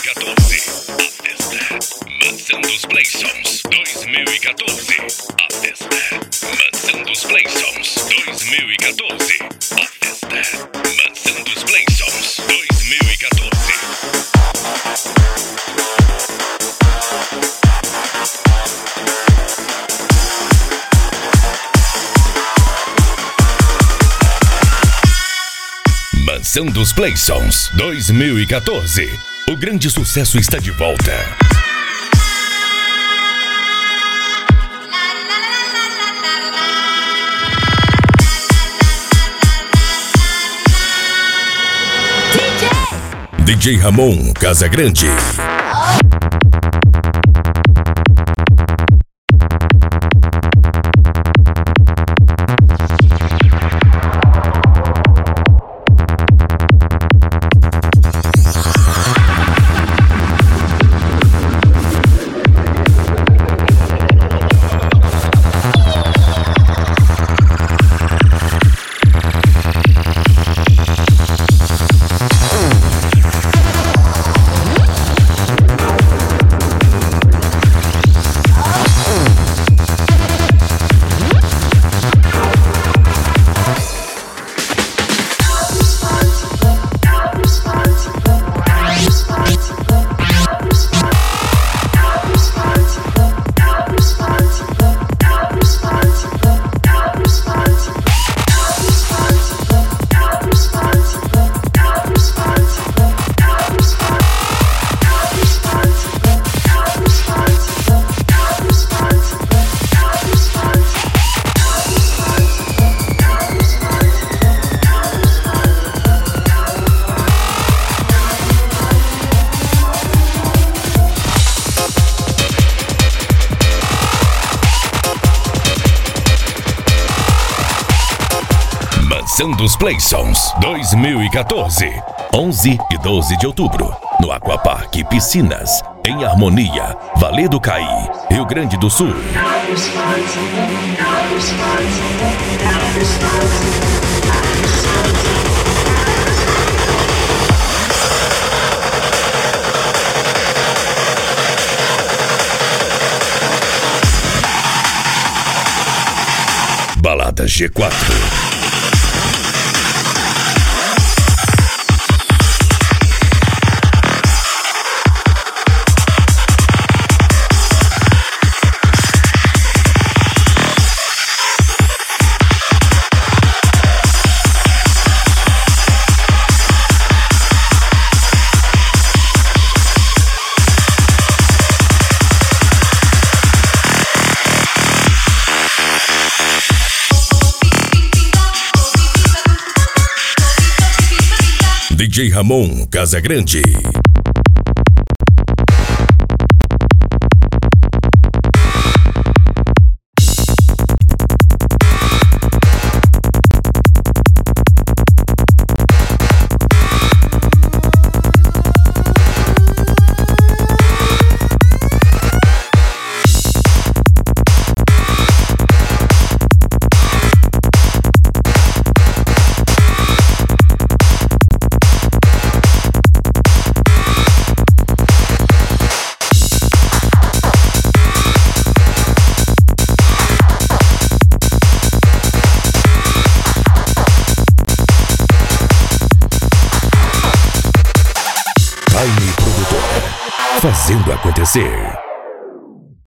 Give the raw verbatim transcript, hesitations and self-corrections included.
quatorze. A festa Mansão dos Playsons dois mil e quatorze. A festa Mansão dos Playsons dois mil e quatorze. A festa Mansão dos Playsons dois mil e quatorze. Mansão dos Playsons dois mil e quatorze. O grande sucesso está de volta. D J Ramon Casagrande. Mansão dos Playsons dois mil e quatorze, onze e doze de outubro, no Aquapark Piscinas, em Harmonia, Vale do Caí, Rio Grande do Sul. Balada G quatro. D J Ramon Casagrande. Time Produtora, fazendo acontecer.